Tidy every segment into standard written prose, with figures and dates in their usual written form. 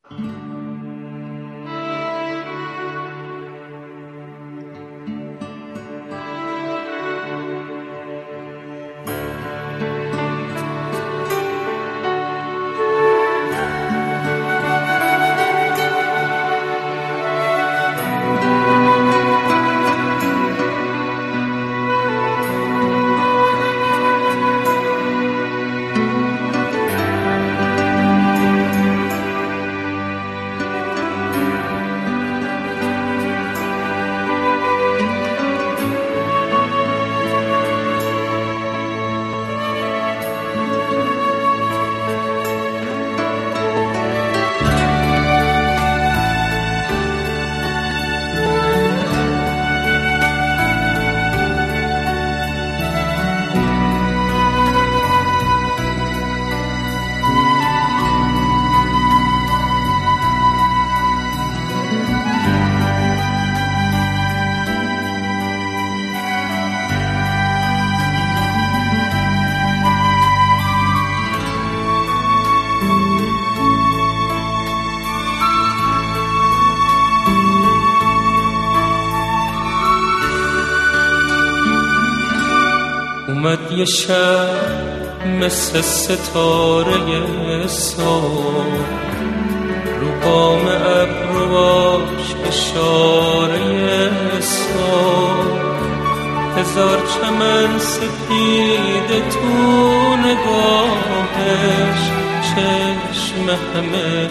اومد یه شب مثل ستاره صبح، رو بام ابروهاش اشاره صبح، هزار چمن سپید تو نگاهش، چشم همه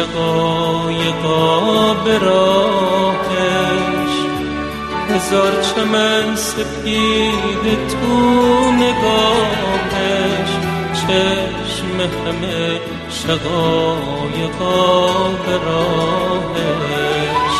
شقایقا به راهش، هزار چمن سپید تو نگاهش، چشم همه شقایقا به راهش.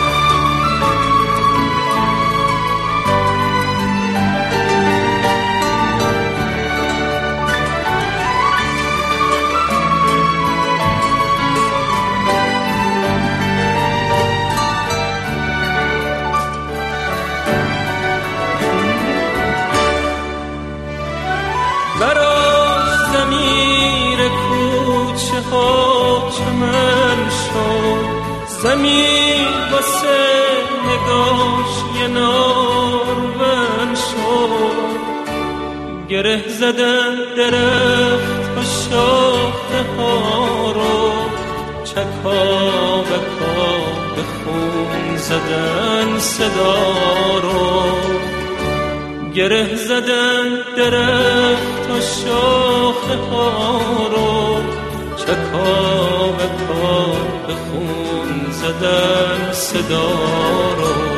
براش زمیر کوچه ها چمن شد، زمین واسه نگاش یه نارون شد، گره زدن درخت و شاخه ها رو، چکا بکا به خون زدن صدا رو، گره زدن درخت و شاخه ها رو، چکا به پا به خون زدن صدا رو.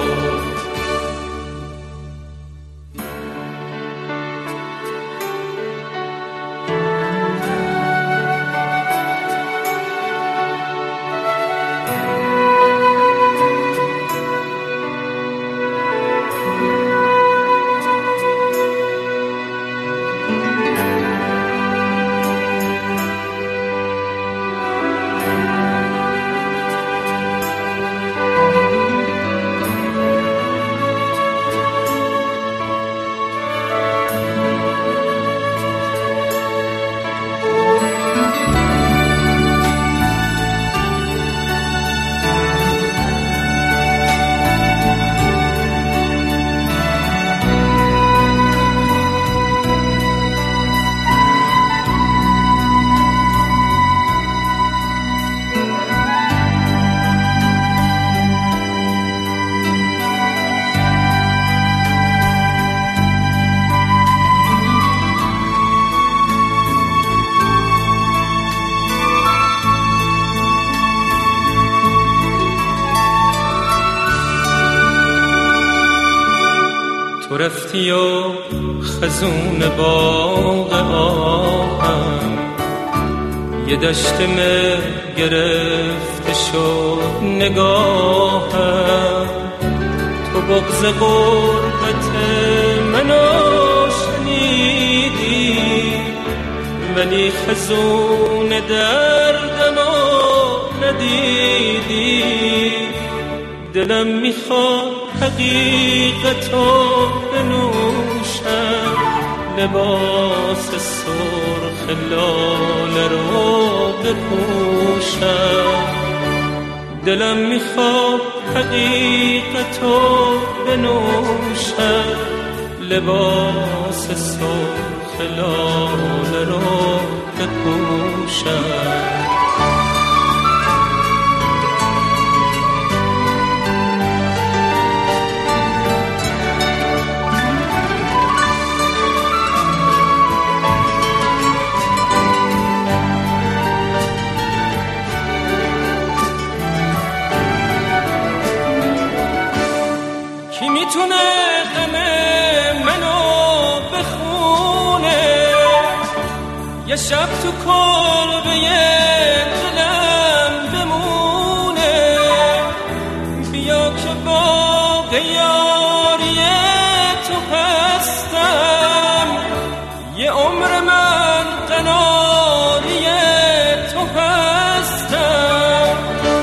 تو رفتی و خزون باغ آهم، یه دشت مه گرفته شد نگاهم، تو بغض غربت منو شنیدی، ولی خزون دردمو ندیدی، دلم میخواد حقیقتو بنوشم، لباس سرخ لاله رو بپوشم، دلم میخواد حقیقتو بنوشم، لباس سرخ لاله رو بپوشم. کی میتونه غم منو بخونه، یه شب تو کلبه دلم بمونه. بیا که باغ یاری تو هستم، یه عمر من قناری تو هستم.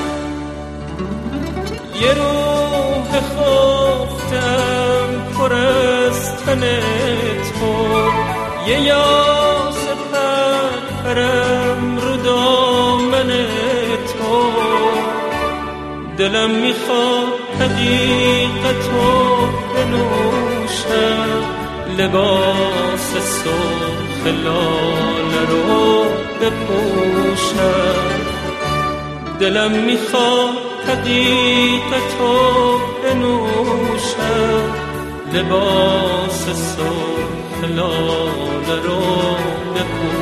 یه روح خفتم پر از تن تو، یه یاس پرم رو دامن تو. دلم میخواد حقیقتو بنوشم، لباس سرخ لاله رو بپوشم. دلم میخواد حقیقتو بنوشم، لباس سرخ لاله رو بپوشم.